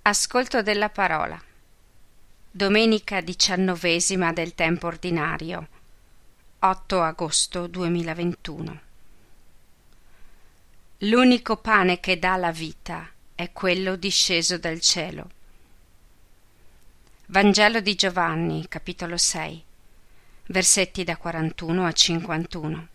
Ascolto della parola. Domenica 19 del tempo ordinario, 8 agosto 2021. L'unico pane che dà la vita è quello disceso dal cielo. Vangelo di Giovanni, capitolo 6, versetti da 41 a 51.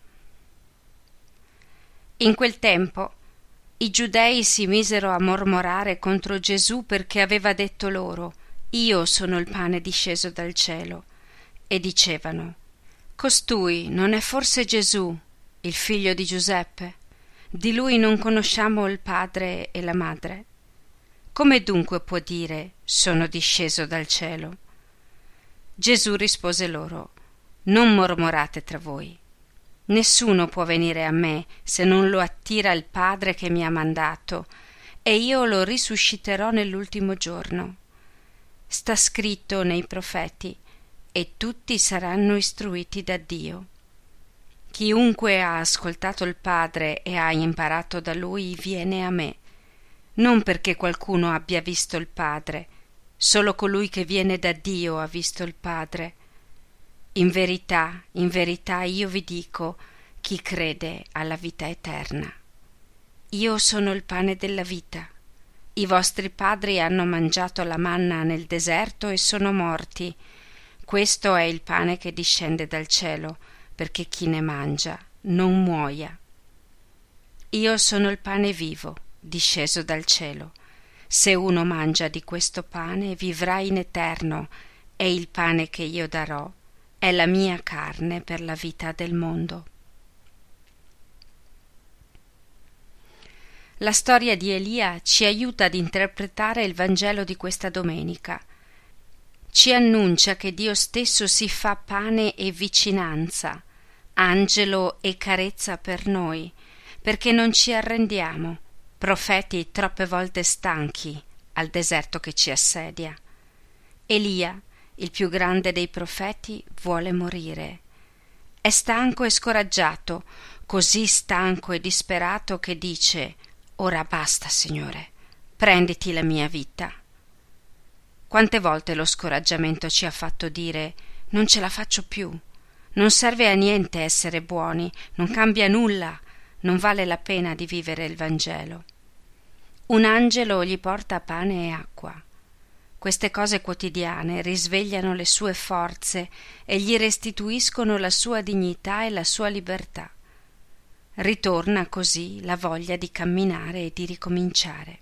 In quel tempo i giudei si misero a mormorare contro Gesù perché aveva detto loro: «Io sono il pane disceso dal cielo», e dicevano: «Costui non è forse Gesù, il figlio di Giuseppe? Di lui non conosciamo il padre e la madre? Come dunque può dire: sono disceso dal cielo?» Gesù rispose loro: «Non mormorate tra voi. Nessuno può venire a me se non lo attira il Padre che mi ha mandato, e io lo risusciterò nell'ultimo giorno. Sta scritto nei profeti: e tutti saranno istruiti da Dio. Chiunque ha ascoltato il Padre e ha imparato da Lui viene a me, non perché qualcuno abbia visto il Padre, solo colui che viene da Dio ha visto il Padre. In verità io vi dico, chi crede ha la vita eterna. Io sono il pane della vita. I vostri padri hanno mangiato la manna nel deserto e sono morti. Questo è il pane che discende dal cielo, perché chi ne mangia non muoia. Io sono il pane vivo, disceso dal cielo. Se uno mangia di questo pane vivrà in eterno, e il pane che io darò è la mia carne per la vita del mondo. La storia di Elia ci aiuta ad interpretare il Vangelo di questa domenica. Ci annuncia che Dio stesso si fa pane e vicinanza, angelo e carezza per noi, perché non ci arrendiamo, profeti troppe volte stanchi, al deserto che ci assedia. Elia, il più grande dei profeti, vuole morire. È stanco e scoraggiato, così stanco e disperato che dice: «Ora basta, Signore, prenditi la mia vita». Quante volte lo scoraggiamento ci ha fatto dire: «Non ce la faccio più, non serve a niente essere buoni, non cambia nulla, non vale la pena di vivere il Vangelo». Un angelo gli porta pane e acqua. Queste cose quotidiane risvegliano le sue forze e gli restituiscono la sua dignità e la sua libertà. Ritorna così la voglia di camminare e di ricominciare.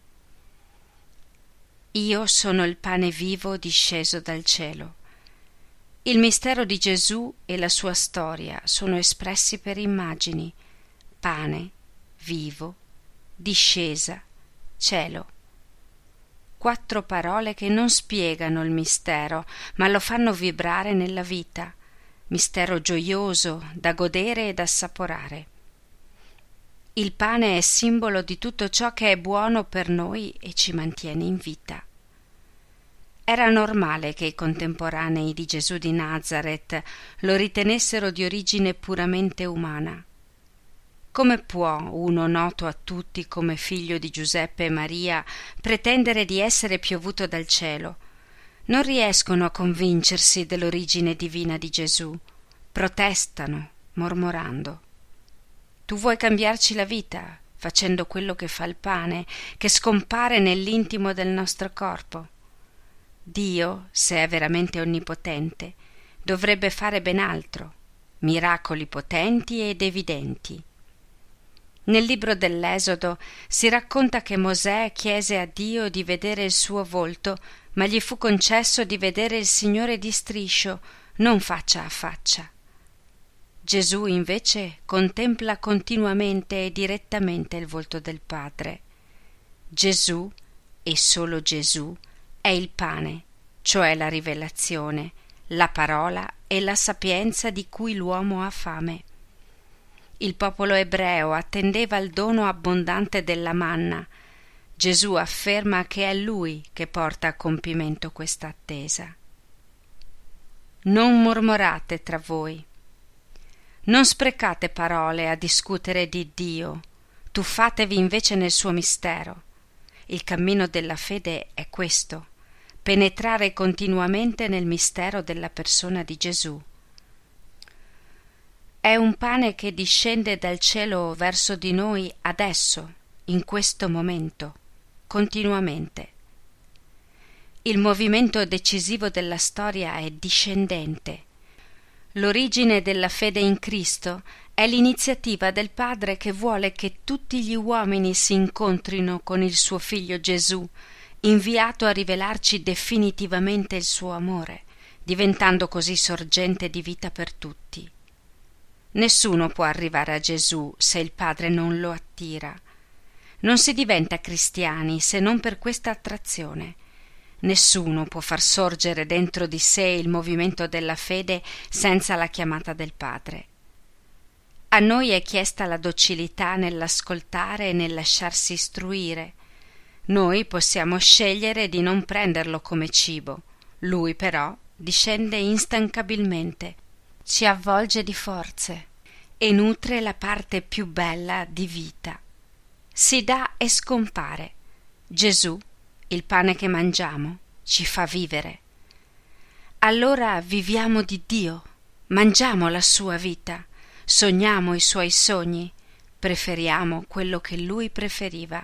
Io sono il pane vivo disceso dal cielo. Il mistero di Gesù e la sua storia sono espressi per immagini: pane, vivo, discesa, cielo. 4 parole che non spiegano il mistero, ma lo fanno vibrare nella vita, mistero gioioso da godere e da assaporare. Il pane è simbolo di tutto ciò che è buono per noi e ci mantiene in vita. Era normale che i contemporanei di Gesù di Nazaret lo ritenessero di origine puramente umana. Come può uno noto a tutti come figlio di Giuseppe e Maria pretendere di essere piovuto dal cielo? Non riescono a convincersi dell'origine divina di Gesù. Protestano, mormorando. Tu vuoi cambiarci la vita, facendo quello che fa il pane, che scompare nell'intimo del nostro corpo? Dio, se è veramente onnipotente, dovrebbe fare ben altro, miracoli potenti ed evidenti. Nel libro dell'Esodo si racconta che Mosè chiese a Dio di vedere il suo volto, ma gli fu concesso di vedere il Signore di striscio, non faccia a faccia. Gesù invece contempla continuamente e direttamente il volto del Padre. Gesù, e solo Gesù, è il pane, cioè la rivelazione, la parola e la sapienza di cui l'uomo ha fame. Il popolo ebreo attendeva il dono abbondante della manna. Gesù afferma che è Lui che porta a compimento questa attesa. Non mormorate tra voi. Non sprecate parole a discutere di Dio, tuffatevi invece nel suo mistero. Il cammino della fede è questo: penetrare continuamente nel mistero della persona di Gesù. È un pane che discende dal cielo verso di noi adesso, in questo momento, continuamente. Il movimento decisivo della storia è discendente. L'origine della fede in Cristo è l'iniziativa del Padre che vuole che tutti gli uomini si incontrino con il suo Figlio Gesù, inviato a rivelarci definitivamente il suo amore, diventando così sorgente di vita per tutti. Nessuno può arrivare a Gesù se il Padre non lo attira. Non si diventa cristiani se non per questa attrazione. Nessuno può far sorgere dentro di sé il movimento della fede senza la chiamata del Padre. A noi è chiesta la docilità nell'ascoltare e nel lasciarsi istruire. Noi possiamo scegliere di non prenderlo come cibo. Lui però discende instancabilmente, ci avvolge di forze e nutre la parte più bella di vita. Si dà e scompare. Gesù, il pane che mangiamo, ci fa vivere. Allora viviamo di Dio, mangiamo la sua vita, sogniamo i suoi sogni, preferiamo quello che Lui preferiva.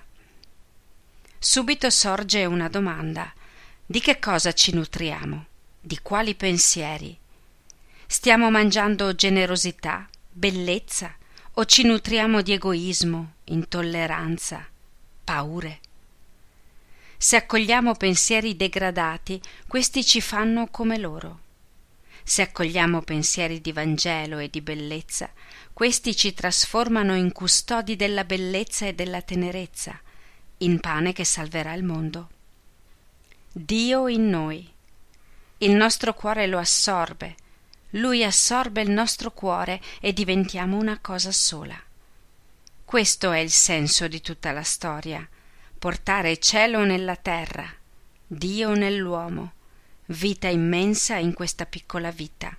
Subito sorge una domanda: di che cosa ci nutriamo? Di quali pensieri? Stiamo mangiando generosità, bellezza, o ci nutriamo di egoismo, intolleranza, paure? Se accogliamo pensieri degradati, questi ci fanno come loro. Se accogliamo pensieri di Vangelo e di bellezza, questi ci trasformano in custodi della bellezza e della tenerezza, in pane che salverà il mondo. Dio in noi. Il nostro cuore lo assorbe. Lui assorbe il nostro cuore e diventiamo una cosa sola. Questo è il senso di tutta la storia: portare cielo nella terra, Dio nell'uomo, vita immensa in questa piccola vita.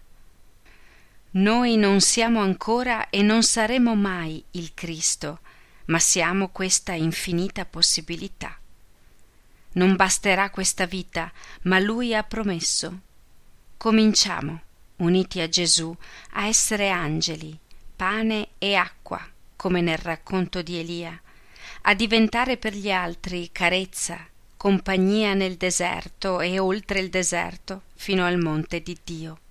Noi non siamo ancora e non saremo mai il Cristo, ma siamo questa infinita possibilità. Non basterà questa vita, ma Lui ha promesso. Cominciamo, uniti a Gesù, a essere angeli, pane e acqua, come nel racconto di Elia, a diventare per gli altri carezza, compagnia nel deserto e oltre il deserto fino al monte di Dio.